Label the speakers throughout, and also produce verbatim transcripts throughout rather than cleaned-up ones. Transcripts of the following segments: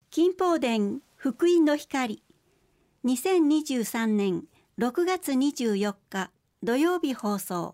Speaker 1: 金宝殿福音の光、にせんにじゅうさんねんろくがつにじゅうよっか土曜日放送。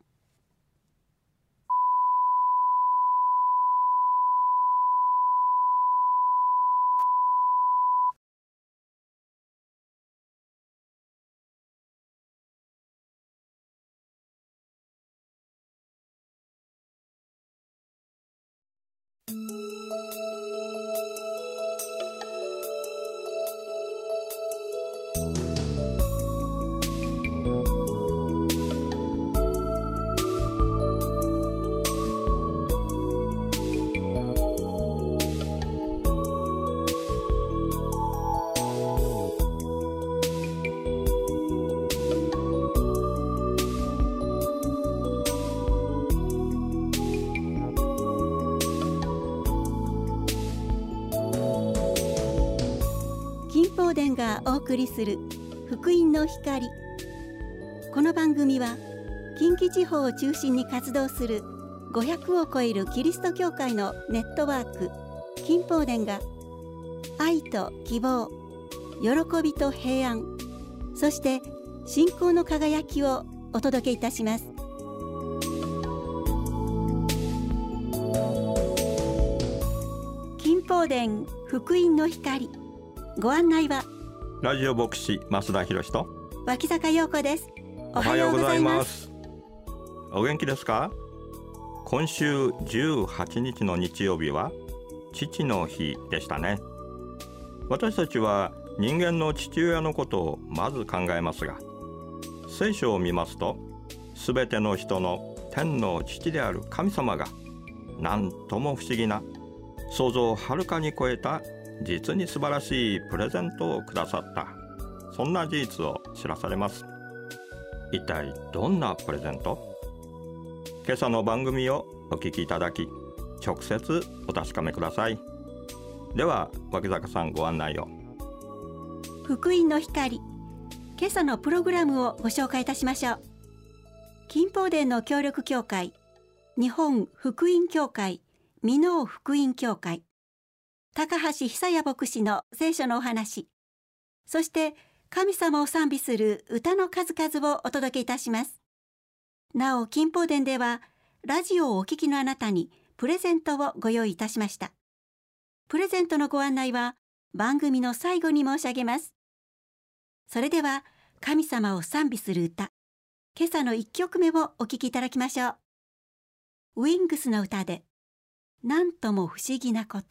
Speaker 1: 金宝殿がお送りする福音の光。この番組は近畿地方を中心に活動するごひゃくを超えるキリスト教会のネットワーク金宝殿が愛と希望、喜びと平安、そして信仰の輝きをお届けいたします。金宝殿福音の光、ご案内は
Speaker 2: ラジオ牧師増田博と
Speaker 1: 脇坂陽子です。
Speaker 2: おはようございます。お元気ですか？今週じゅうはちにちの日曜日は父の日でしたね。私たちは人間の父親のことをまず考えますが、聖書を見ますと、すべての人の天の父である神様がなんとも不思議な、想像をはるかに超えた実に素晴らしいプレゼントをくださった、そんな事実を知らされます。一体どんなプレゼント？今朝の番組をお聞きいただき、直接お確かめください。では脇坂さん、ご案内を。
Speaker 1: 福音の光、今朝のプログラムをご紹介いたしましょう。金宝殿の協力協会、日本福音協会、箕面福音協会、高橋久也牧師の聖書のお話、そして神様を賛美する歌の数々をお届けいたします。なお、金宝殿ではラジオをお聞きのあなたにプレゼントをご用意いたしました。プレゼントのご案内は番組の最後に申し上げます。それでは神様を賛美する歌、今朝のいっきょくめをお聴きいただきましょう。ウィングスの歌で、なんとも不思議なこと。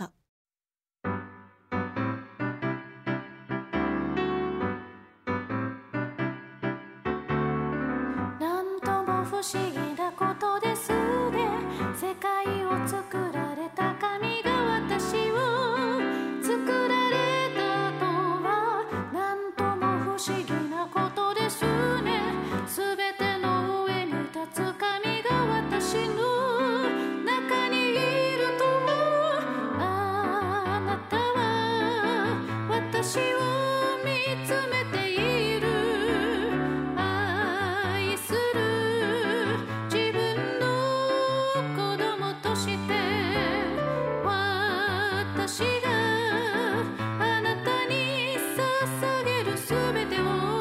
Speaker 3: 不思議なことですね。世界を作られた神が私を作られたとは、なんとも不思議なことですね。すべての上に立つ神が私の中にいるとは、あなたは私を見つめている。愛する私があなたに捧げるすべてを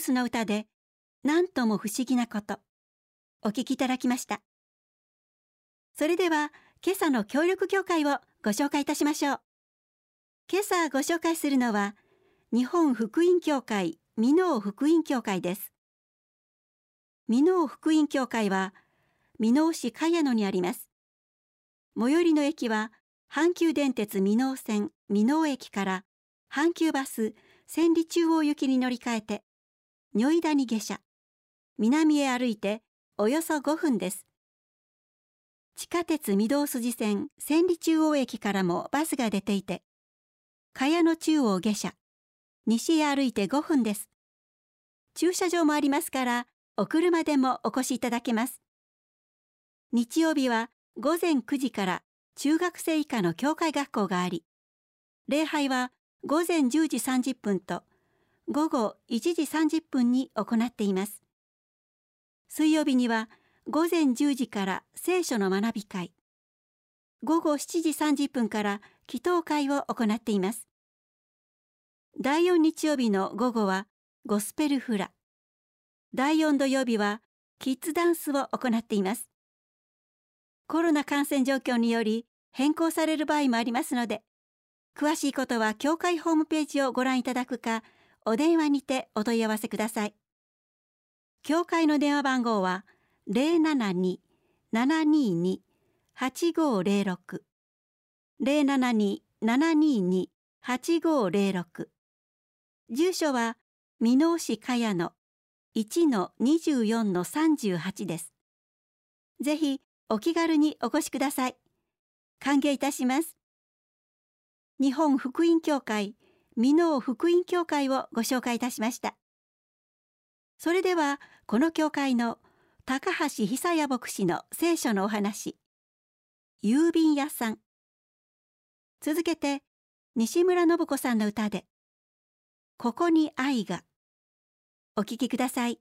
Speaker 1: スの歌で、なんとも不思議なこと、お聞きいただきました。それでは、今朝の協力教会をご紹介いたしましょう。今朝ご紹介するのは、日本福音教会箕面福音教会です。箕面福音教会は、箕面市茅野にあります。最寄りの駅は、阪急電鉄箕面線箕面駅から阪急バス千里中央行きに乗り換えて、如意谷下車、南へ歩いておよそごふんです。地下鉄御堂筋線千里中央駅からもバスが出ていて、茅野中央下車、西へ歩いてごふんです。駐車場もありますから、お車でもお越しいただけます。日曜日はごぜんくじから中学生以下の教会学校があり、礼拝はごぜんじゅうじさんじゅっぷんとごごいちじさんじゅっぷんに行っています。水曜日にはごぜんじゅうじから聖書の学び会、ごごしちじさんじゅっぷんから祈祷会を行っています。だいよん日曜日の午後はゴスペルフラ、だいよん土曜日はキッズダンスを行っています。コロナ感染状況により変更される場合もありますので、詳しいことは教会ホームページをご覧いただくか、お電話にてお問い合わせください。教会の電話番号は ゼロななに ななにーに はちごーゼロろく ゼロななに ななにーに はちごーゼロろく、住所は箕面市茅野 いちのにじゅうよんのさんじゅうはち です。ぜひお気軽にお越しください。歓迎いたします。日本福音教会箕面福音教会をご紹介いたしました。それではこの教会の高橋久也牧師の聖書のお話、郵便屋さん。続けて西村信子さんの歌で、ここに愛が。お聞きください。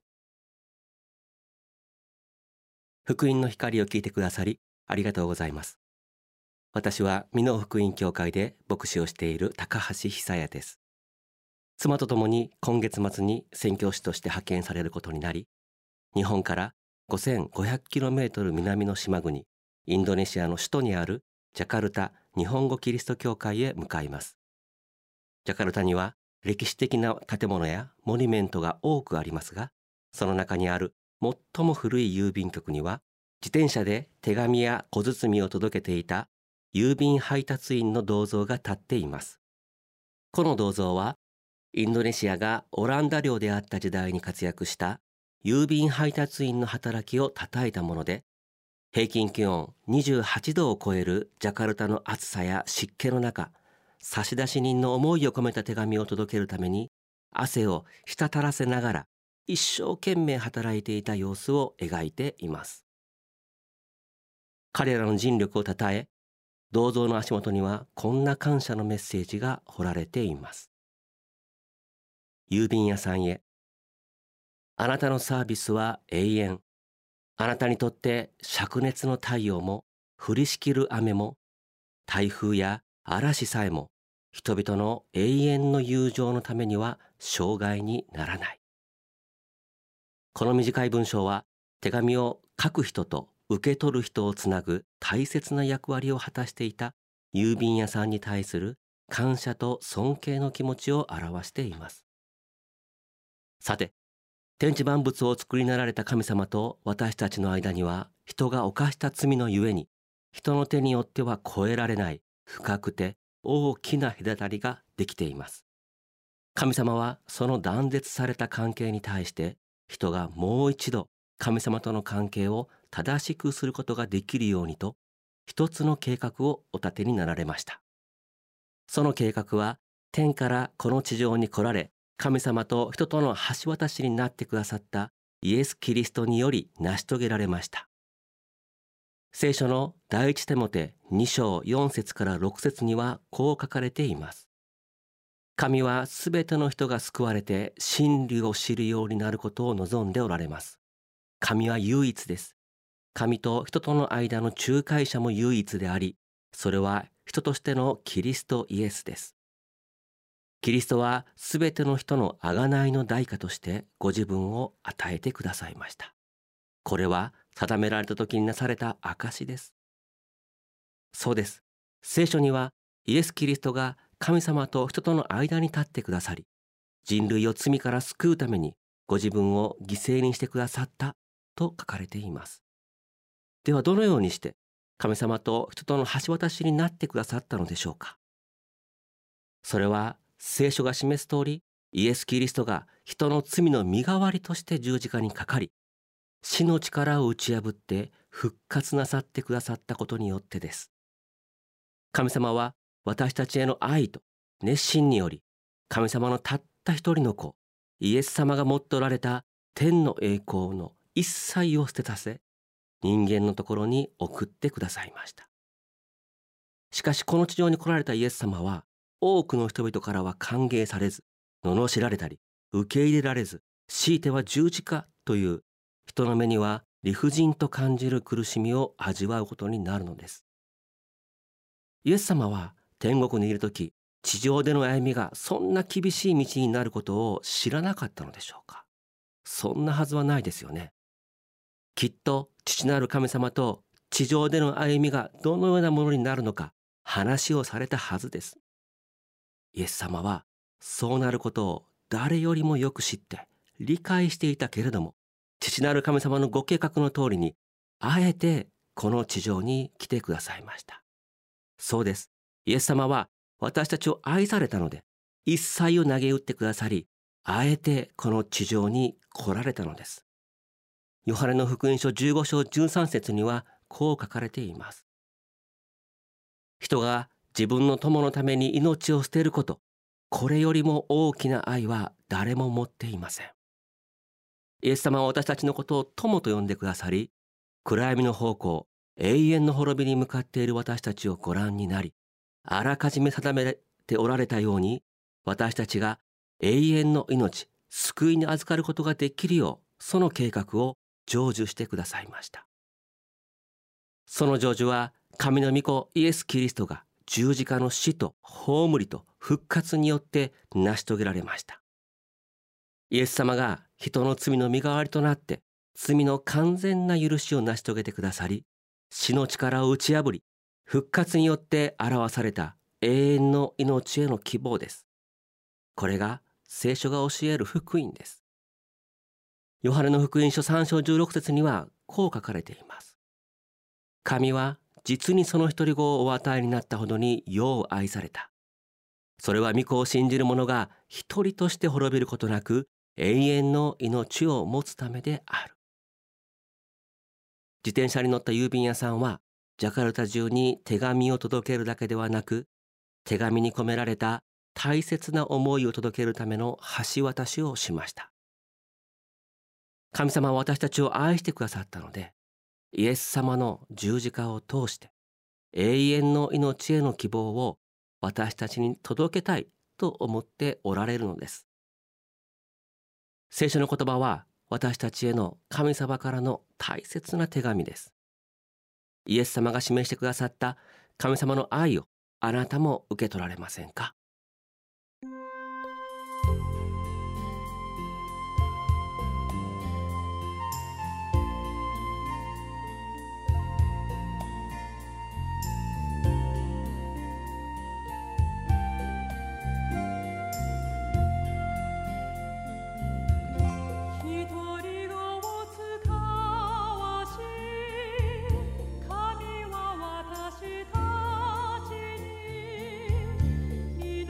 Speaker 4: 福音の光を聞いてくださりありがとうございます。私は箕面福音教会で牧師をしている高橋久也です。妻と共に今月末に宣教師として派遣されることになり、日本からごせんごひゃくキロメートル南の島国、インドネシアの首都にあるジャカルタ日本語キリスト教会へ向かいます。ジャカルタには歴史的な建物やモニュメントが多くありますが、その中にある最も古い郵便局には、自転車で手紙や小包を届けていた郵便配達員の銅像が立っています。この銅像は、インドネシアがオランダ領であった時代に活躍した郵便配達員の働きをたたえたもので、平均気温にじゅうはちどを超えるジャカルタの暑さや湿気の中、差出人の思いを込めた手紙を届けるために、汗を滴らせながら一生懸命働いていた様子を描いています。彼らの尽力をたたえ、銅像の足元にはこんな感謝のメッセージが彫られています。郵便屋さんへ。あなたのサービスは永遠。あなたにとって灼熱の太陽も降りしきる雨も台風や嵐さえも人々の永遠の友情のためには障害にならない。この短い文章は手紙を書く人と受け取る人をつなぐ大切な役割を果たしていた郵便屋さんに対する感謝と尊敬の気持ちを表しています。さて、天地万物を作りなられた神様と私たちの間には、人が犯した罪のゆえに、人の手によっては越えられない深くて大きな隔たりができています。神様はその断絶された関係に対して、人がもう一度神様との関係を正しくすることができるようにと、一つの計画をお立てになられました。その計画は、天からこの地上に来られ、神様と人との橋渡しになってくださったイエス・キリストにより成し遂げられました。聖書の第一テモテに章よん節からろく節にはこう書かれています。神はすべての人が救われて真理を知るようになることを望んでおられます。神は唯一です。神と人との間の仲介者も唯一であり、それは人としてのキリストイエスです。 キリストはすべての人の贖いの代価としてご自分を与えてくださいました。これは定められた時になされた証です。そうです。聖書にはイエス・キリストが神様と人との間に立ってくださり、人類を罪から救うためにご自分を犠牲にしてくださったと書かれています。ではどのようにして神様と人との橋渡しになってくださったのでしょうか。それは聖書が示す通り、イエス・キリストが人の罪の身代わりとして十字架にかかり、死の力を打ち破って復活なさってくださったことによってです。神様は私たちへの愛と熱心により、神様のたった一人の子、イエス様が持っておられた天の栄光の一切を捨てさせ、人間のところに送ってくださいました。しかしこの地上に来られたイエス様は、多くの人々からは歓迎されず、罵られたり、受け入れられず、強いては十字架という人の目には理不尽と感じる苦しみを味わうことになるのです。イエス様は天国にいるとき、地上での歩みがそんな厳しい道になることを知らなかったのでしょうか。そんなはずはないですよね。きっと父なる神様と地上での歩みがどのようなものになるのか話をされたはずです。イエス様はそうなることを誰よりもよく知って理解していたけれども、父なる神様のご計画の通りにあえてこの地上に来てくださいました。そうです。イエス様は私たちを愛されたので、一切を投げ打ってくださり、あえてこの地上に来られたのです。ヨハネの福音書じゅうご章じゅうさん節にはこう書かれています。人が自分の友のために命を捨てること、これよりも大きな愛は誰も持っていません。イエス様は私たちのことを友と呼んでくださり、暗闇の方向、永遠の滅びに向かっている私たちをご覧になり、あらかじめ定めておられたように、私たちが永遠の命、救いに預かることができるよう、その計画を成就してくださいました。その成就は、神の御子イエス・キリストが十字架の死と葬りと復活によって成し遂げられました。イエス様が人の罪の身代わりとなって、罪の完全な許しを成し遂げてくださり、死の力を打ち破り、復活によって表された永遠の命への希望です。これが聖書が教える福音です。ヨハネの福音書さん章じゅうろく節にはこう書かれています。神は実にその一人子をお与えになったほどに世を愛された。それは御子を信じる者が一人として滅びることなく、永遠の命を持つためである。自転車に乗った郵便屋さんは、ジャカルタ中に手紙を届けるだけではなく、手紙に込められた大切な思いを届けるための橋渡しをしました。神様は私たちを愛してくださったので、イエス様の十字架を通して永遠の命への希望を私たちに届けたいと思っておられるのです。聖書の言葉は私たちへの神様からの大切な手紙です。イエス様が示してくださった神様の愛をあなたも受け取られませんか？
Speaker 3: 神は私たちに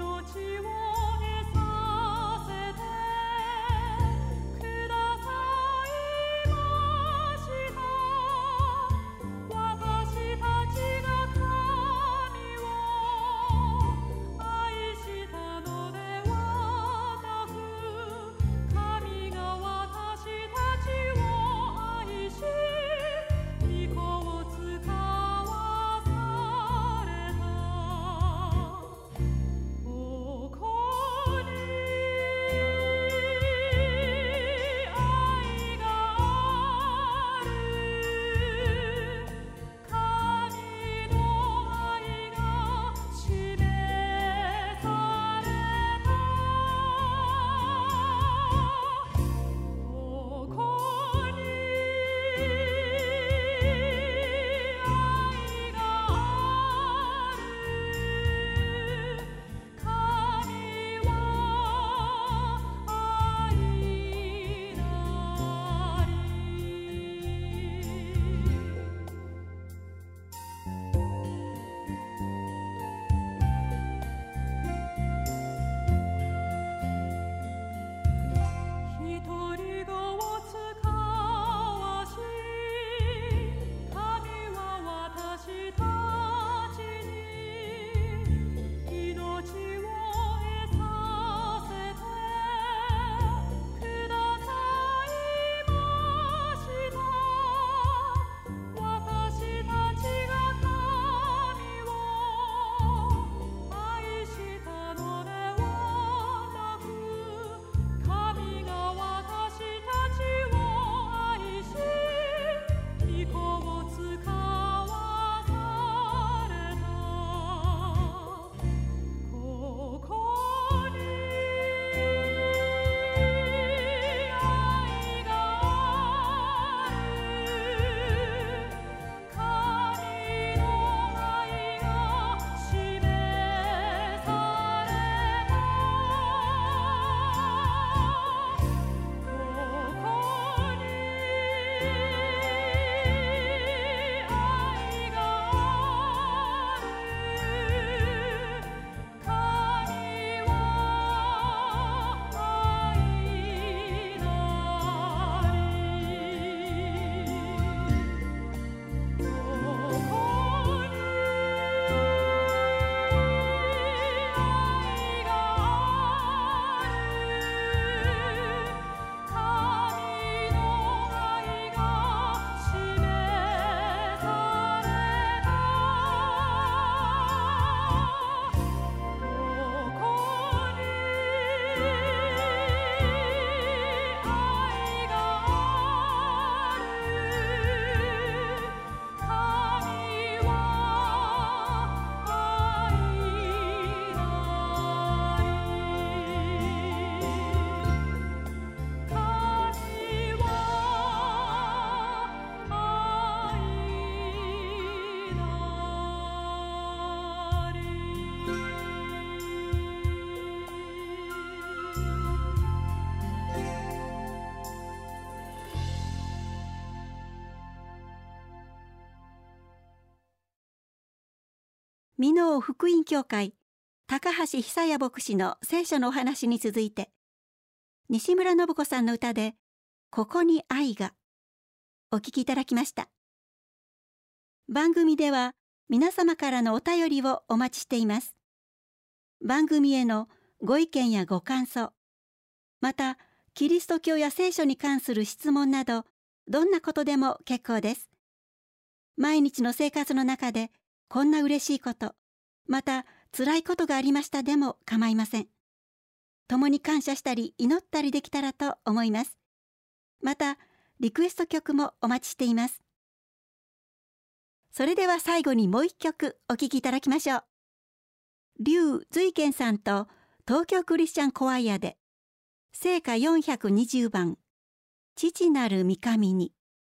Speaker 1: 箕面福音教会高橋久也牧師の聖書のお話に続いて、西村信子さんの歌でここに愛がお聞きいただきました。番組では皆様からのお便りをお待ちしています。番組へのご意見やご感想、またキリスト教や聖書に関する質問など、どんなことでも結構です。毎日の生活の中でこんな嬉しいこと、また辛いことがありましたでも構いません。共に感謝したり祈ったりできたらと思います。またリクエスト曲もお待ちしています。それでは最後にもう一曲お聴きいただきましょう。劉瑞賢さんと東京クリスチャンコワイアで聖歌よんひゃくにじゅうばん、父なる御神に。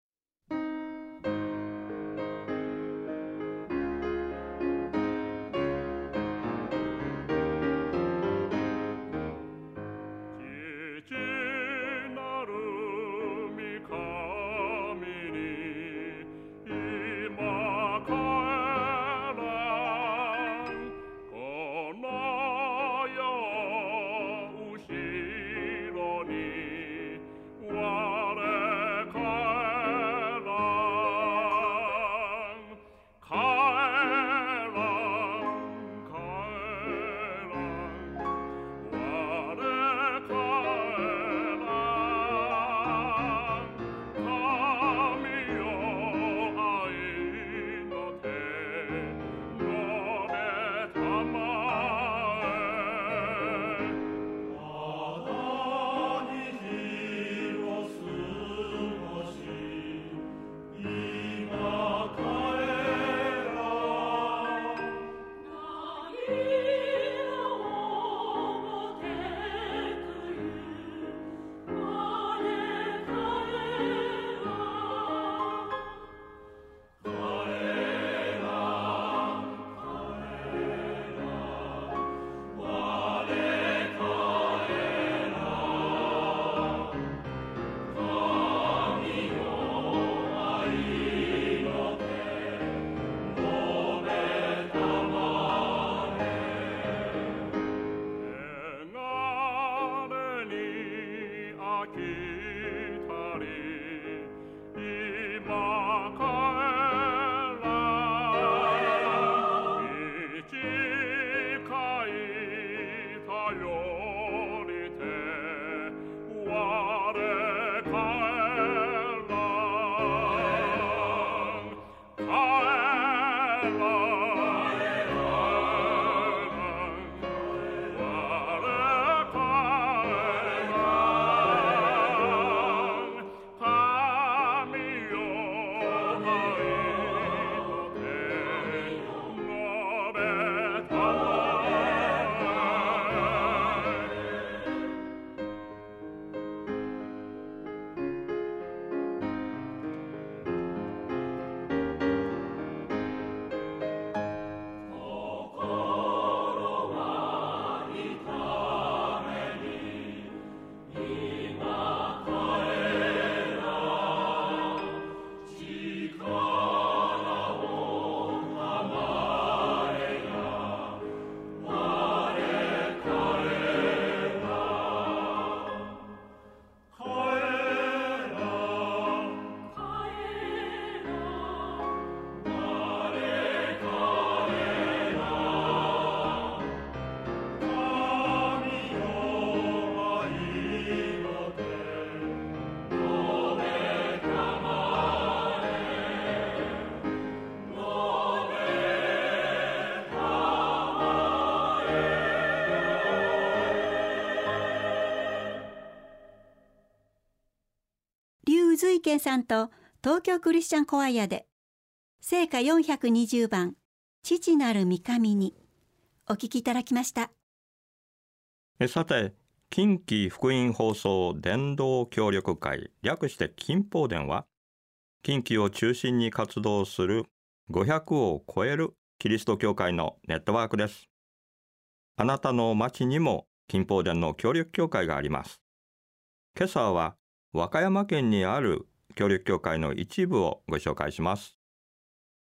Speaker 1: 劉瑞賢さんと東京クリスチャンコワイアで聖歌よんひゃくにじゅうばん、父なる御神にお聞きいただきました。
Speaker 2: えさて、近畿福音放送伝道協力会、略して近放伝は、近畿を中心に活動するごひゃくを超えるキリスト教会のネットワークです。あなたの町にも近放伝の協力教会があります。今朝は和歌山県にある協力教会の一部をご紹介します。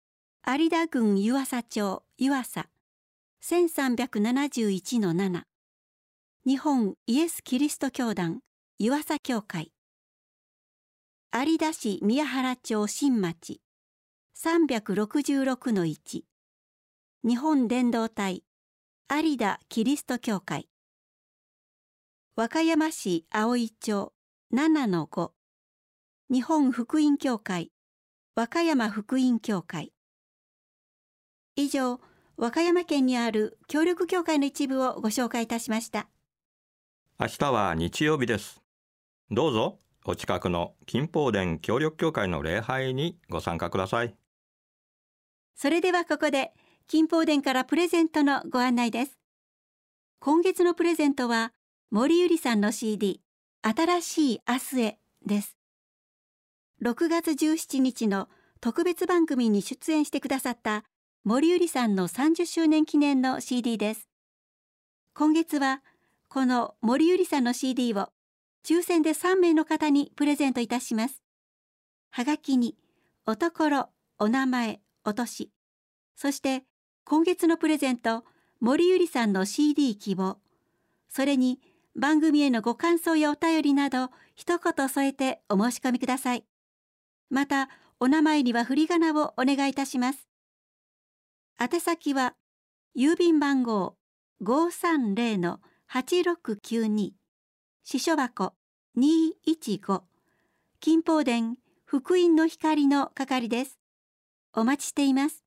Speaker 1: 有田郡湯浅町湯浅 せんさんびゃくななじゅういちのなな 日本イエス・キリスト教団湯浅教会、有田市宮原町新町 さんびゃくろくじゅうろくのいち、 日本伝道隊有田キリスト教会、和歌山市葵町 ななのご、 日本福音教会和歌山福音教会。以上、和歌山県にある協力教会の一部をご紹介いたしました。
Speaker 2: 明日は日曜日です。どうぞお近くの金宝殿協力教会の礼拝にご参加ください。
Speaker 1: それではここで金宝殿からプレゼントのご案内です。今月のプレゼントは森ゆりさんの シーディー 新しい明日へです。ろくがつじゅうしちにちの特別番組に出演してくださった森ゆりさんのさんじゅっしゅうねん記念の シーディー です。今月はこの森ゆりさんの シーディー を抽選でさんめいの方にプレゼントいたします。はがきにおところ、お名前、お年、そして今月のプレゼント森ゆりさんの シーディー 希望、それに番組へのご感想やお便りなど一言添えてお申し込みください。またお名前には振り仮名をお願いいたします。宛先は郵便番号 ごーさんぜろのはちろくきゅうに、 支所箱にーいちご、金宝殿福音の光の係です。お待ちしています。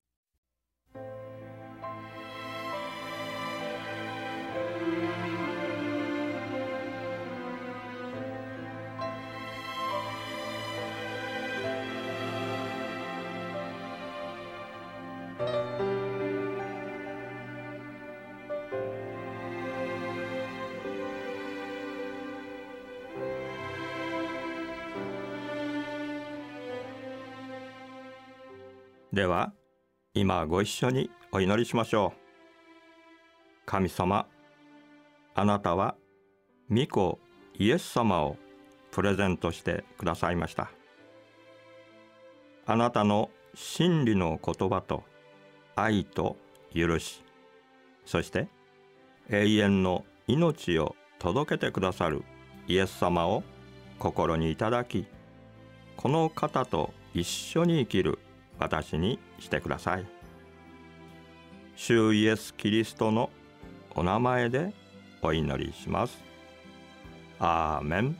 Speaker 2: では今ご一緒にお祈りしましょう。神様、あなたは御子イエス様をプレゼントしてくださいました。あなたの真理の言葉と愛と許し、そして永遠の命を届けてくださるイエス様を心にいただき、この方と一緒に生きる私にしてください。主イエス・キリストのお名前でお祈りします。アーメン。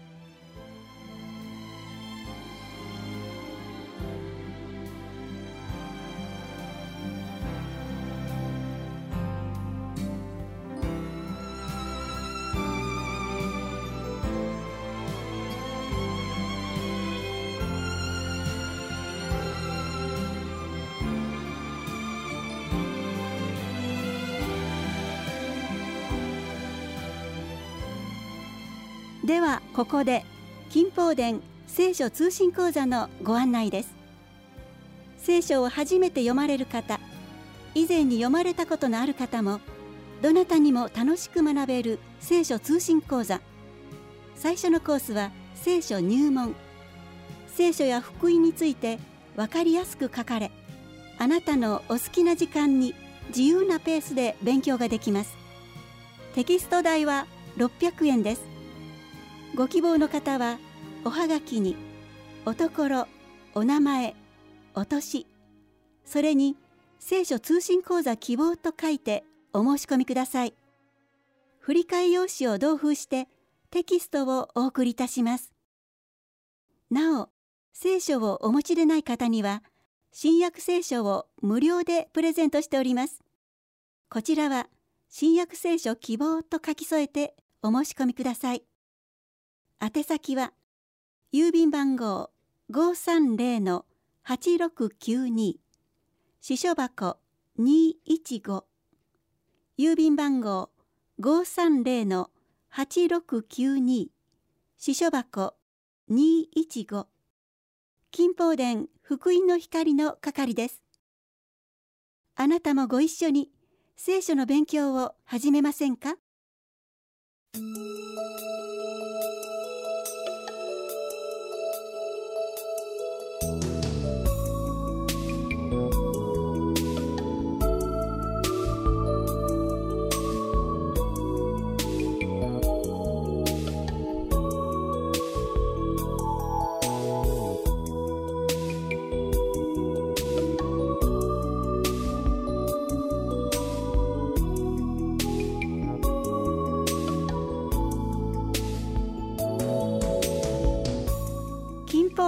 Speaker 1: ではここで金宝殿聖書通信講座のご案内です。聖書を初めて読まれる方、以前に読まれたことのある方も、どなたにも楽しく学べる聖書通信講座。最初のコースは聖書入門。聖書や福音について分かりやすく書かれ、あなたのお好きな時間に自由なペースで勉強ができます。テキスト代はろっぴゃくえんです。ご希望の方はおはがきにおところ、お名前、お年、それに聖書通信講座希望と書いてお申し込みください。振り替え用紙を同封してテキストをお送りいたします。なお、聖書をお持ちでない方には新約聖書を無料でプレゼントしております。こちらは新約聖書希望と書き添えてお申し込みください。宛先は郵便番号 ごーさんぜろのはちろくきゅうに、 支所箱にーいちご、郵便番号 ごーさんぜろのはちろくきゅうに、 支所箱にーいちご、金宝殿福音の光の係です。あなたもご一緒に聖書の勉強を始めませんか？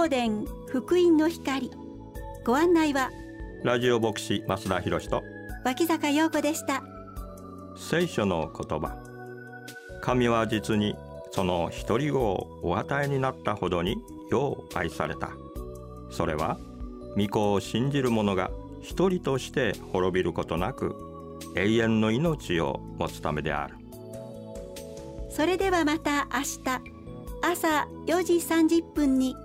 Speaker 1: 宝殿福音の光。ご案内は
Speaker 2: ラジオ牧師増田博と
Speaker 1: 脇坂陽子でした。
Speaker 2: 聖書の言葉。神は実にその一人子をお与えになったほどによう愛された。それは御子を信じる者が一人として滅びることなく永遠の命を持つためである。
Speaker 1: それではまた明日朝よじさんじゅっぷんに